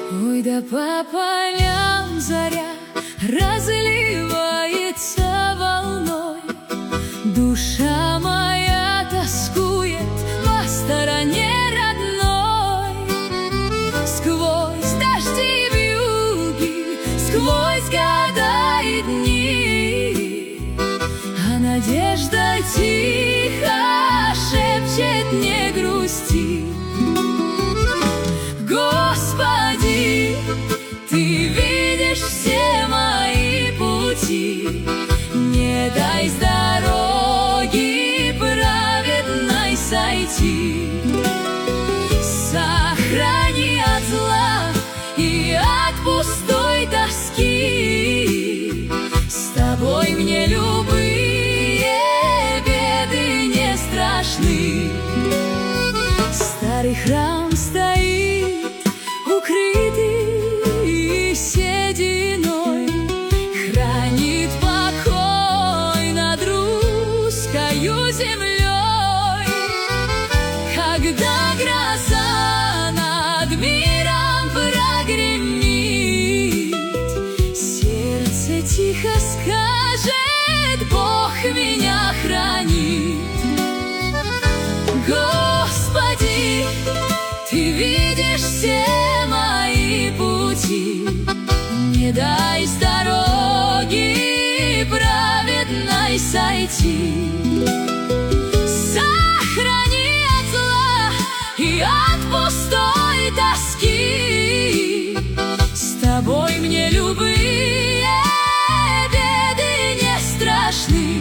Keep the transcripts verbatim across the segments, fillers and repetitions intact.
Ой, да по полям заря разливается волной, душа моя тоскует по стороне родной. Сквозь дожди и вьюги, сквозь года и дни, а надежда тихо шепчет: не грусти. Господи, Ты видишь все мои пути, не дай с дороги праведной сойти. Сохрани от зла и от пустой тоски, с Тобой мне любые беды не страшны. Старый храм стоит укрытый сединой, хранит покой над русскою землей. Когда гроза над миром прогремит, сердце тихо скажет: Бог меня хранит. Господи, Ты видишь все мои пути, не дай с дороги праведной сойти. Сохрани от зла и от пустой тоски, с Тобой мне любые беды не страшны.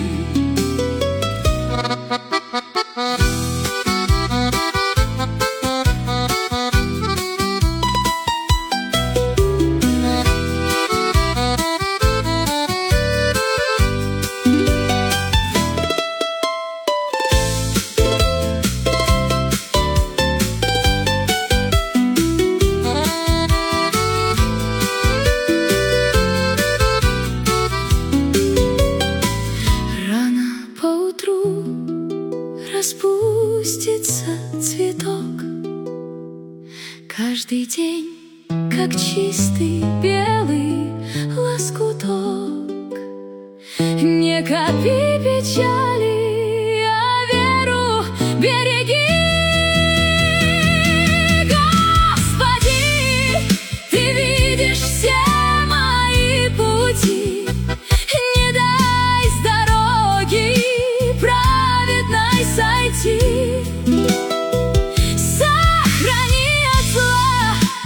Распустится цветок каждый день, как чистый белый лоскуток. Не копи печаль